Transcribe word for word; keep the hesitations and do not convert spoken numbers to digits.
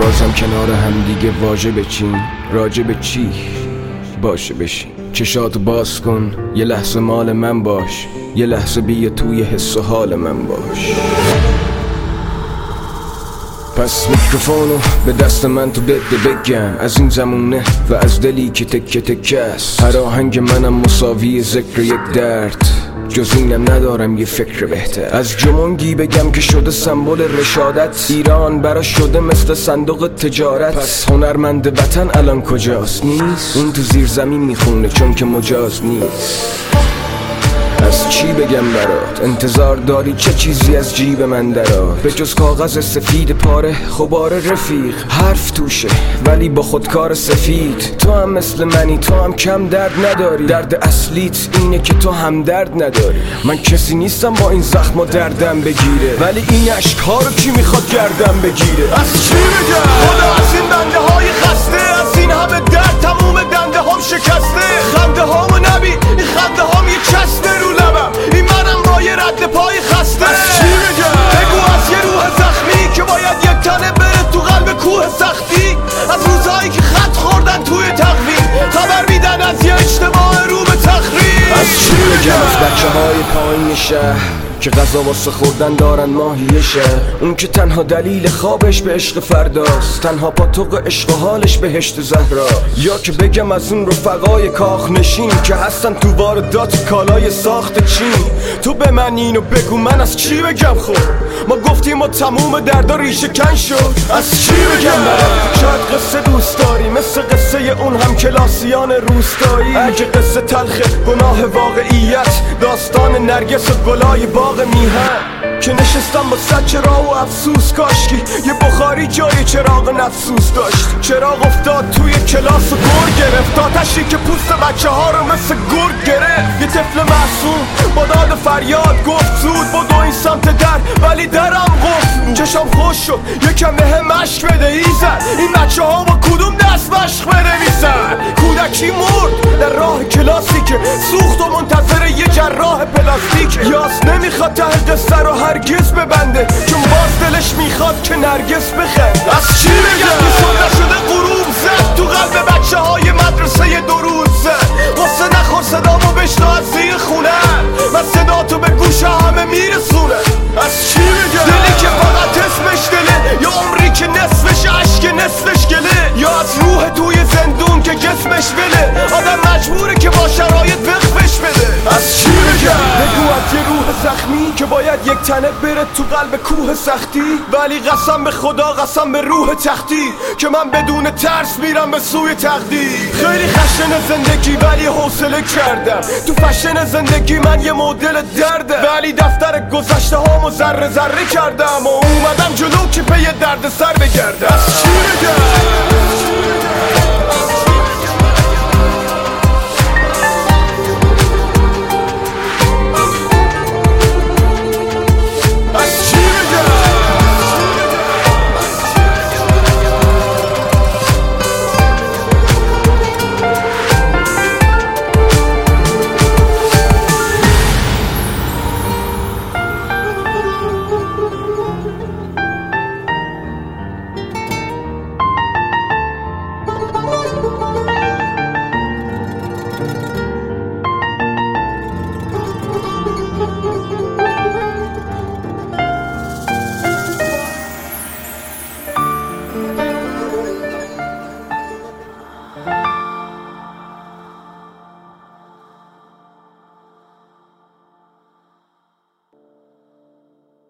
بازم کنار هم دیگه واژه بچین، راجع به چی باشه بشین. چشاتو باز کن، یه لحظه مال من باش، یه لحظه بیا توی حس و حال من باش. پس میکروفونو به دست من تو بده بگم، از این زمونه و از دلی که تکه تکه است. هر آهنگ منم مساوی ذکر یک درد، جز اینم ندارم یه فکر بهتر. از جمونگی بگم که شده سمبل رشادت، ایران برا شده مثل صندوق تجارت. پس هنرمند وطن الان کجاست؟ نیست. اون تو زیر زمین میخونه چون که مجاز نیست. از چی بگم برات؟ انتظار داری چه چیزی از جیب من درار؟ به جز کاغذ سفید پاره خبار رفیق، حرف توشه ولی با خودکار سفید. تو هم مثل منی، تو هم کم درد نداری. درد اصلیت اینه که تو هم درد نداری. من کسی نیستم با این زخم و دردم بگیره، ولی این عشق ها رو کی میخواد گردم بگیره؟ از چی بگم؟ خدا از این بنده های خسته، از این همه درد تموم دنده هم شکسته. خنده هامو نبی، این خنده هام یه چسبه رو لبم، این منم با یه رد پای خسته. از چی بگم؟ بگو از یه روح زخمی که باید یک تنه بره تو قلب کوه سختی. از روزهایی که خط خوردن توی تقویم، خبر میدن از یه اجتماع رو به تخریب. از چی بگم؟ از بچه های پایین شهر که غذا واسه خوردن دارن ماهیشه، اون که تنها دلیل خوابش به عشق فرداست، تنها پاتوق عشق و حالش بهشت زهرا. یا که بگم از اون رفقای کاخ نشین که هستن تو واردات کالای ساخت چین. تو به من اینو بگو من از چی بگم؟ خب ما گفتیم ما تموم دردا ریشه کن شد. از چی بگم برات؟ شاید قصه دوست داری مثل قصه اون هم کلاسیان روستایی. اگه قصه تلخه گناه واقعیت، داستان نرگس و گلای باغ میهن که نشستم با صد چراغ و افسوس. کاشکی یه بخاری جای چراغ نفسوس داشت. چراغ افتاد توی کلاس و گر گرفت، آتشی که پوست بچه ها رو مثل گرگ گرفت. یه طفل معصوم با داد فریاد گفت زود بدو این سمت در، ولی درم قفل. چشم خوش شد یکم به هم مشک بده ایزد، این بچه ها با کدوم دست مشق بنویسن؟ کودکی مرد در راه کلاسی که سوخت و منتظر یه جراح پلاستیک. یاس نمیخواد ته قصه رو هرگز ببنده، چون باز دلش میخواد که نرگس بخند. از چی بگم؟ میسون نشده غروب زد تو قلب بچه های مدرسه دو روز زد. واسه نخور صدامو بشنو از زیر خونه، من صدا تو به گوش همه میرسونه. از چی بگم؟ دلی که فقط اسمش دله، یا عمری که نصفش عشق نصفش گله، یا از روح توی زندون که جسمش بله. آدم مجبوره که با شرایط وقفش بده. از چی بگم؟ بگو از یه روح زخمی که باید یک تنه بره تو قلب کوه سختی، ولی قسم به خدا قسم به روح تختی که من بدون ترس میرم به سوی تقدیر. خیلی خشن زندگی ولی حوصله کردم، تو فشن زندگی من یه مدل درده، ولی دفتر گذشته هامو ذره ذره کردم و اومدم جلو که پی درد سر بگردم. از چی بگم؟